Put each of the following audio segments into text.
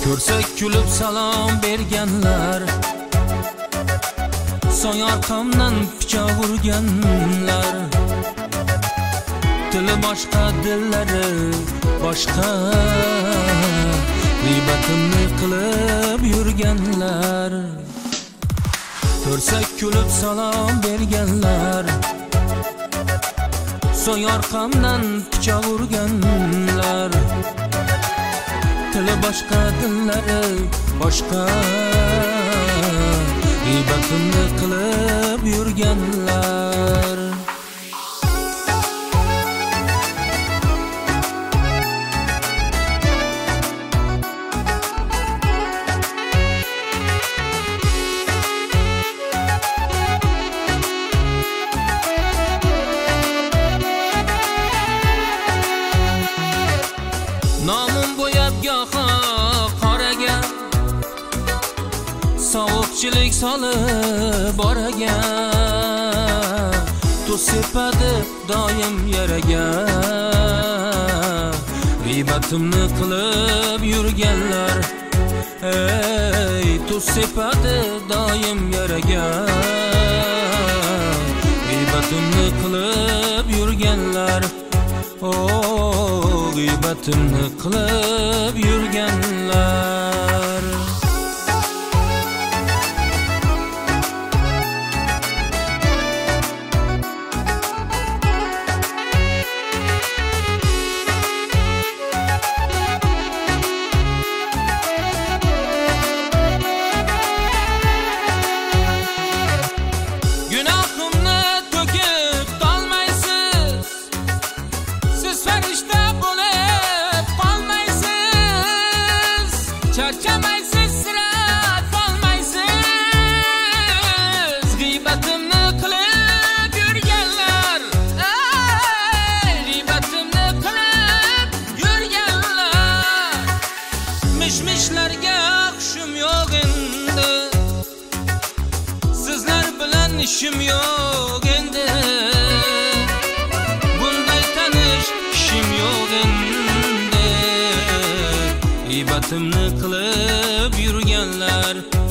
Ko'rsak kulib salom berganlar, so'ng orqamdan pichoq urganlar. Tili boshqa, dillari boshqa, g'iybatimni qilib yurganlar. Ko'rsak kulib salom berganlar, so'ng orqamdan pichoq urganlar. Tili boshqa, dillari boshqa, g'iybatimni qilib yurganlar. Nomim bo'yab goho qoraga, sovuqchilik solib boragan. Tuz sepadi doim yaraga, g'iybatimni qilib yurganlar. Ey, tuz sepadi doim yaraga, g'iybatimni qilib yurganlar. G'iybatimni qilib yurganlar. Gunohimni to'kib qolmaysiz, siz farishta bo'lib qolmaysiz. Charchamaysiz, sira qolmaysiz. G'iybatimni qilib yurganlar, g'iybatimni qilib yurganlar. Mishmishlarga hushim yo'q endi, sizlar bilan ishim yo'q endi. Bunday tanish ishim yo'q endi. G'iybatimni qilib yurganlar.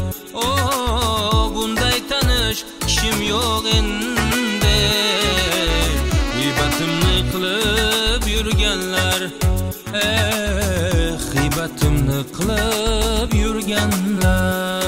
Bunday tanish ishim yo'q endi. G'iybatimni qilib yurganlar. G'iybatimni qilib yurganlar.